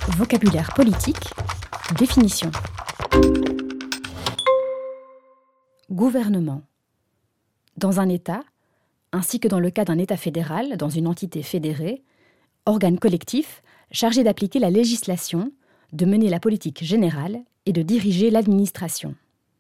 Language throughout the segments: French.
Vocabulaire politique, définition. Gouvernement. Dans un État, ainsi que dans le cas d'un État fédéral, dans une entité fédérée, organe collectif chargé d'appliquer la législation, de mener la politique générale et de diriger l'administration.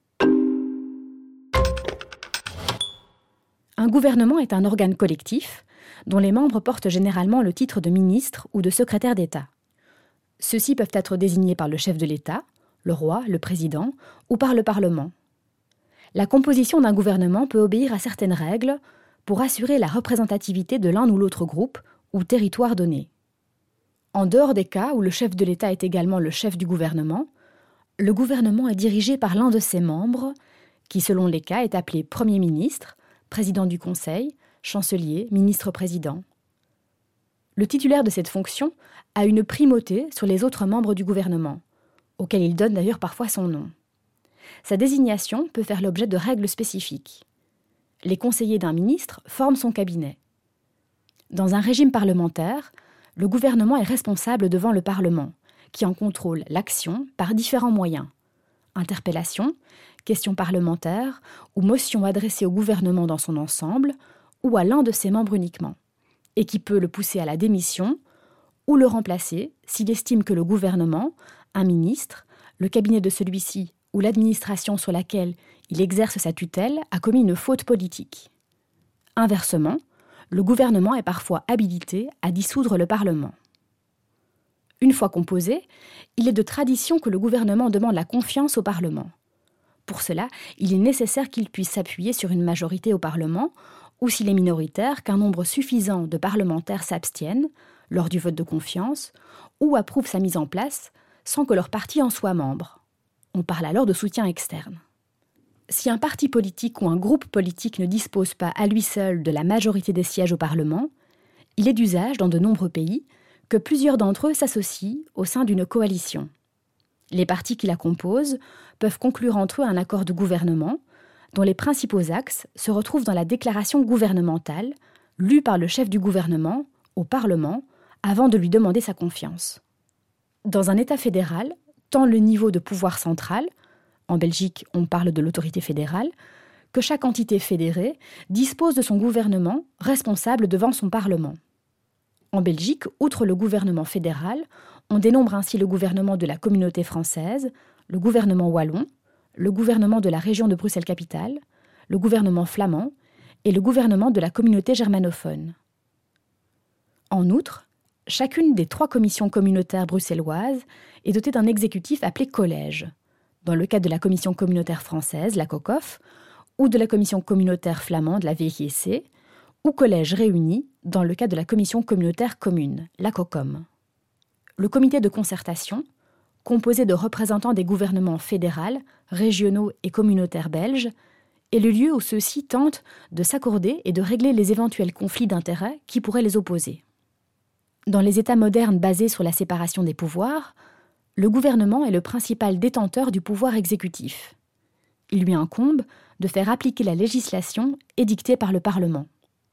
Un gouvernement est un organe collectif dont les membres portent généralement le titre de ministre ou de secrétaire d'État. Ceux-ci peuvent être désignés par le chef de l'État, le roi, le président, ou par le Parlement. La composition d'un gouvernement peut obéir à certaines règles pour assurer la représentativité de l'un ou l'autre groupe ou territoire donné. En dehors des cas où le chef de l'État est également le chef du gouvernement, le gouvernement est dirigé par l'un de ses membres, qui selon les cas est appelé Premier ministre, président du Conseil, chancelier, ministre-président. Le titulaire de cette fonction a une primauté sur les autres membres du gouvernement, auxquels il donne d'ailleurs parfois son nom. Sa désignation peut faire l'objet de règles spécifiques. Les conseillers d'un ministre forment son cabinet. Dans un régime parlementaire, le gouvernement est responsable devant le Parlement, qui en contrôle l'action par différents moyens. Interpellations, questions parlementaires ou motions adressées au gouvernement dans son ensemble ou à l'un de ses membres uniquement, et qui peut le pousser à la démission ou le remplacer s'il estime que le gouvernement, un ministre, le cabinet de celui-ci ou l'administration sur laquelle il exerce sa tutelle a commis une faute politique. Inversement, le gouvernement est parfois habilité à dissoudre le Parlement. Une fois composé, il est de tradition que le gouvernement demande la confiance au Parlement. Pour cela, il est nécessaire qu'il puisse s'appuyer sur une majorité au Parlement, ou s'il est minoritaire, qu'un nombre suffisant de parlementaires s'abstiennent, lors du vote de confiance, ou approuvent sa mise en place, sans que leur parti en soit membre. On parle alors de soutien externe. Si un parti politique ou un groupe politique ne dispose pas à lui seul de la majorité des sièges au Parlement, il est d'usage dans de nombreux pays que plusieurs d'entre eux s'associent au sein d'une coalition. Les partis qui la composent peuvent conclure entre eux un accord de gouvernement dont les principaux axes se retrouvent dans la déclaration gouvernementale lue par le chef du gouvernement au Parlement avant de lui demander sa confiance. Dans un État fédéral, tant le niveau de pouvoir central, en Belgique on parle de l'autorité fédérale, que chaque entité fédérée dispose de son gouvernement responsable devant son Parlement. En Belgique, outre le gouvernement fédéral, on dénombre ainsi le gouvernement de la Communauté française, le gouvernement wallon, le gouvernement de la région de Bruxelles-Capitale, le gouvernement flamand et le gouvernement de la communauté germanophone. En outre, chacune des 3 commissions communautaires bruxelloises est dotée d'un exécutif appelé collège, dans le cas de la commission communautaire française, la COCOF, ou de la commission communautaire flamande, la VGC, ou collège réuni dans le cas de la commission communautaire commune, la COCOM. Le comité de concertation, composé de représentants des gouvernements fédéral, régionaux et communautaires belges, est le lieu où ceux-ci tentent de s'accorder et de régler les éventuels conflits d'intérêts qui pourraient les opposer. Dans les États modernes basés sur la séparation des pouvoirs, le gouvernement est le principal détenteur du pouvoir exécutif. Il lui incombe de faire appliquer la législation édictée par le Parlement.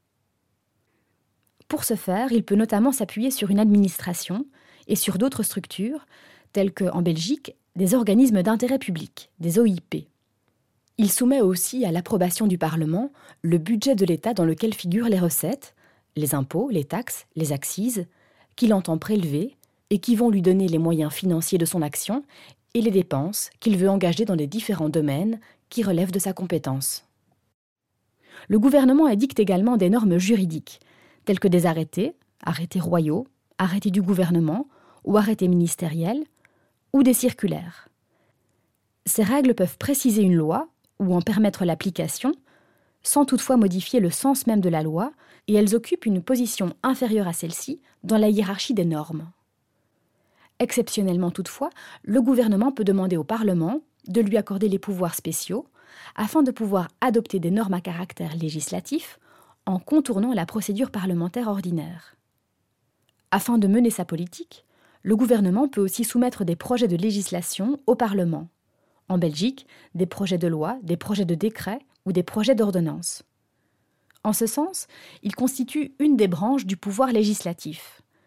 Pour ce faire, il peut notamment s'appuyer sur une administration et sur d'autres structures, telles que, en Belgique, des organismes d'intérêt public, des OIP. Il soumet aussi à l'approbation du Parlement le budget de l'État dans lequel figurent les recettes, les impôts, les taxes, les accises, qu'il entend prélever et qui vont lui donner les moyens financiers de son action et les dépenses qu'il veut engager dans les différents domaines qui relèvent de sa compétence. Le gouvernement édicte également des normes juridiques, telles que des arrêtés, arrêtés royaux, arrêtés du gouvernement ou arrêtés ministériels, ou des circulaires. Ces règles peuvent préciser une loi ou en permettre l'application, sans toutefois modifier le sens même de la loi, et elles occupent une position inférieure à celle-ci dans la hiérarchie des normes. Exceptionnellement toutefois, le gouvernement peut demander au Parlement de lui accorder les pouvoirs spéciaux afin de pouvoir adopter des normes à caractère législatif en contournant la procédure parlementaire ordinaire. Afin de mener sa politique, le gouvernement peut aussi soumettre des projets de législation au Parlement. En Belgique, des projets de loi, des projets de décret ou des projets d'ordonnance. En ce sens, il constitue une des branches du pouvoir législatif.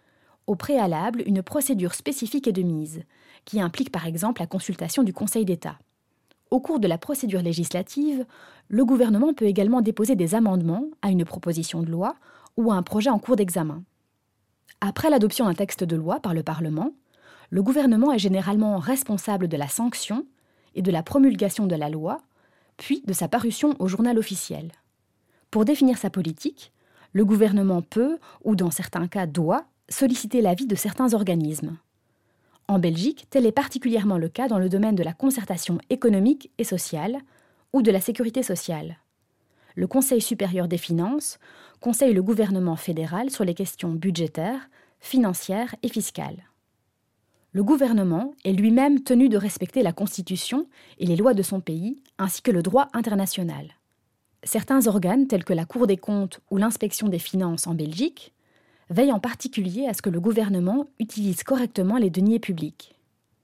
au préalable une procédure spécifique est de mise, qui implique par exemple la consultation du Conseil d'État. Au cours de la procédure législative, le gouvernement peut également déposer des amendements à une proposition de loi ou à un projet en cours d'examen. Après l'adoption d'un texte de loi par le Parlement, le gouvernement est généralement responsable de la sanction et de la promulgation de la loi, puis de sa parution au journal officiel. Pour définir sa politique, le gouvernement peut, ou dans certains cas doit, solliciter l'avis de certains organismes. En Belgique, tel est particulièrement le cas dans le domaine de la concertation économique et sociale ou de la sécurité sociale. Le Conseil supérieur des finances conseille le gouvernement fédéral sur les questions budgétaires, financières et fiscales. Le gouvernement est lui-même tenu de respecter la Constitution et les lois de son pays, ainsi que le droit international. Certains organes, tels que la Cour des comptes ou l'inspection des finances en Belgique, veillent en particulier à ce que le gouvernement utilise correctement les deniers publics.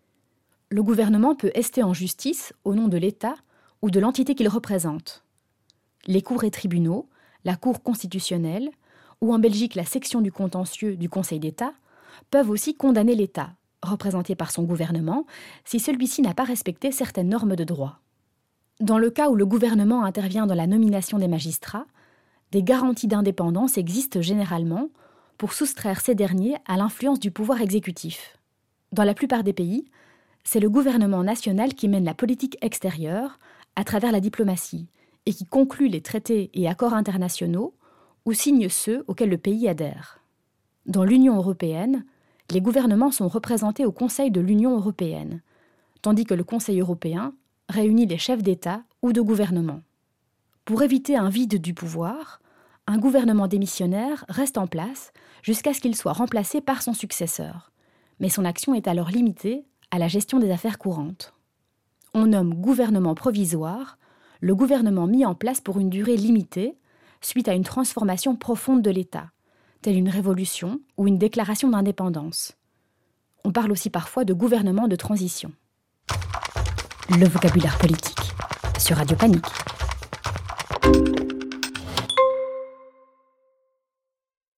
Le gouvernement peut ester en justice au nom de l'État ou de l'entité qu'il représente. Les cours et tribunaux, la Cour constitutionnelle, ou en Belgique la section du contentieux du Conseil d'État, peuvent aussi condamner l'État, représenté par son gouvernement, si celui-ci n'a pas respecté certaines normes de droit. Dans le cas où le gouvernement intervient dans la nomination des magistrats, des garanties d'indépendance existent généralement pour soustraire ces derniers à l'influence du pouvoir exécutif. Dans la plupart des pays, c'est le gouvernement national qui mène la politique extérieure à travers la diplomatie et qui conclut les traités et accords internationaux ou signe ceux auxquels le pays adhère. Dans l'Union européenne, les gouvernements sont représentés au Conseil de l'Union européenne, tandis que le Conseil européen réunit les chefs d'État ou de gouvernement. Pour éviter un vide du pouvoir, un gouvernement démissionnaire reste en place jusqu'à ce qu'il soit remplacé par son successeur, mais son action est alors limitée à la gestion des affaires courantes. On nomme gouvernement provisoire le gouvernement mis en place pour une durée limitée suite à une transformation profonde de l'État, telle une révolution ou une déclaration d'indépendance. On parle aussi parfois de gouvernement de transition. Le vocabulaire politique sur Radio Panique.